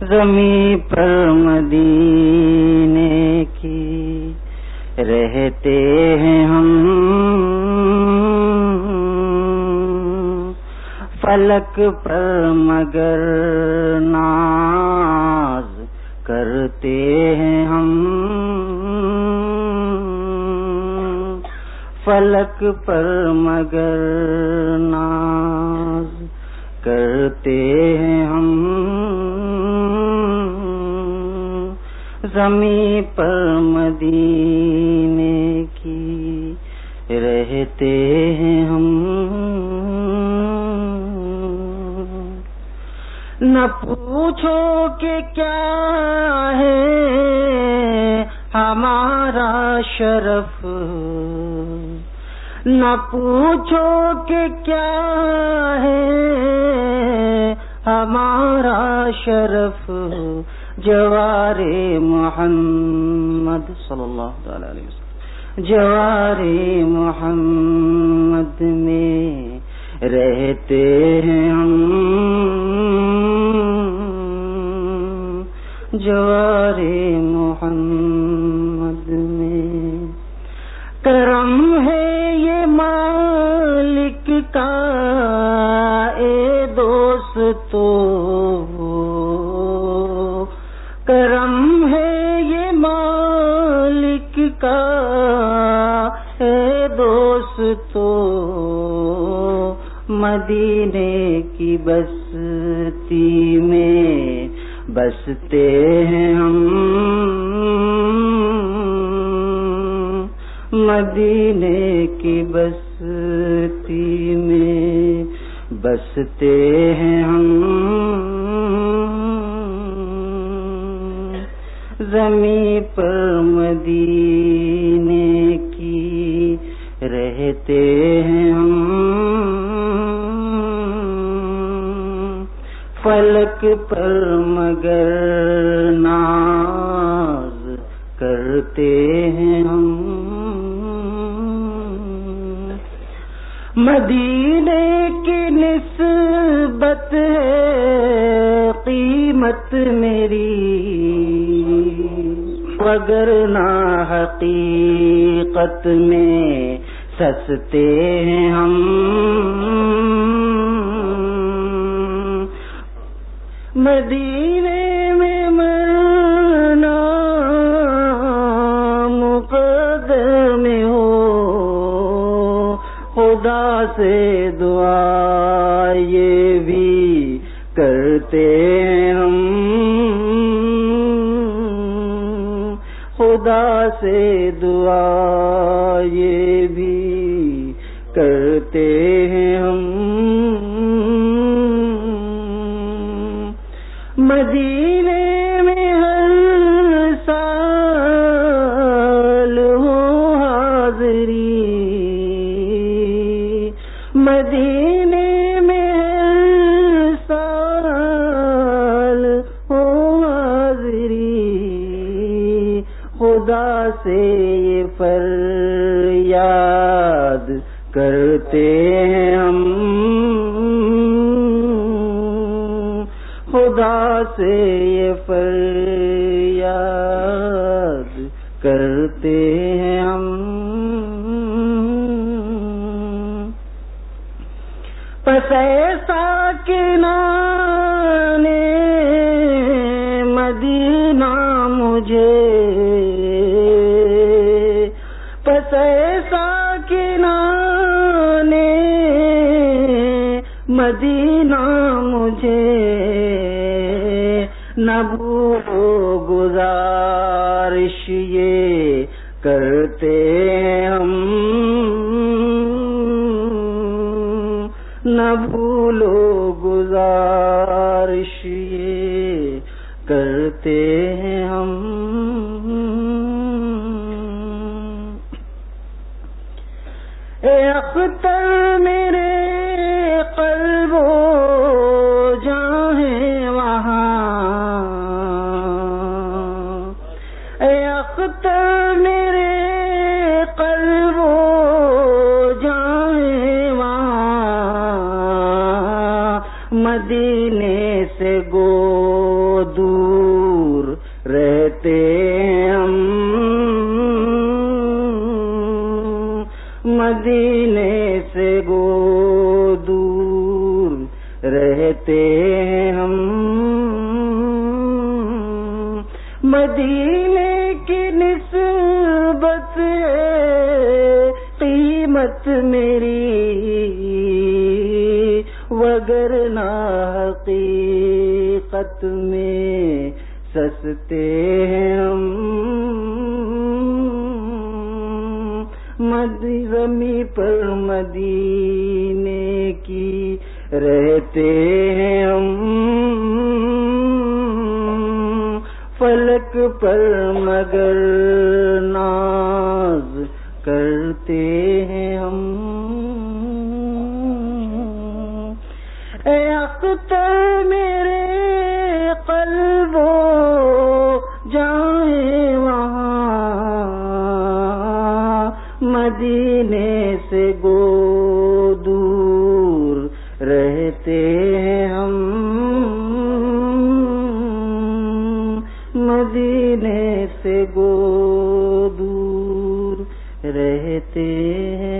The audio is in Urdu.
زمیں پر مدینے کی رہتے ہیں ہم، فلک پر مگر ناز کرتے ہیں ہم، فلک پر مگر ناز کرتے ہیں ہم، زمیں پر مدینے کی رہتے ہیں ہم۔ نہ پوچھو کہ کیا ہے ہمارا شرف، نہ پوچھو کہ کیا ہے ہمارا شرف، جوار محمد صلی اللہ علیہ وسلم، جوار محمد میں رہتے ہیں ہم، جوار محمد میں۔ کرم ہے یہ مالک کا اے دوستو، کرم ہے یہ مالک کا اے دوستو، مدینے کی بستی میں بستے ہیں ہم، مدینے کی بستی میں بستے ہیں ہم، زمیں پر مدینے کی رہتے ہیں ہم، فلک پر مگر ناز کرتے ہیں ہم، مدینے کی نسبت ہے قیمت میری، وگرنہ حقیقت میں سستے ہیں ہم، مدینے میں مرنا مقدر میں ہو، خدا سے دعا یہ بھی کرتے ہیں ہم، خدا سے دعا یہ بھی کرتے ہیں ہم، مدینے میں ہر سال ہو حاضری، مدینے میں ہر سال ہو حاضری، خدا سے یہ فریاد کرتے ہیں ہم، خدا سے یہ فریاد کرتے ہیں ہم، پس ایسا کہ نانے مدینہ مجھے، پس ایسا کہ نانے مدینہ مجھے، نہ بھولو گزارش یہ کرتے ہم، نہ بھولو گزارش یہ کرتے ہیں ہم، اے اختر میرے قلب و جاں ہے وہاں، اے اختر میرے قلب و جاں ہے وہاں، مدینے سے گود دور رہتے ہیں ہم، مدینے سے گو دور رہتے ہیں ہم، مدینے کی نسبت ہے قیمت میری، وگرنہ حقیقت میں سستے ہیں ہم، زمیں پر مدینے کی رہتے ہیں ہم، فلک پر مگر ناز کرتے ہیں ہم، اے اختر میرے قلب و جائیں وہاں، مدینے سے گو دور رہتے ہیں ہم، مدینے سے گو دور رہتے ہیں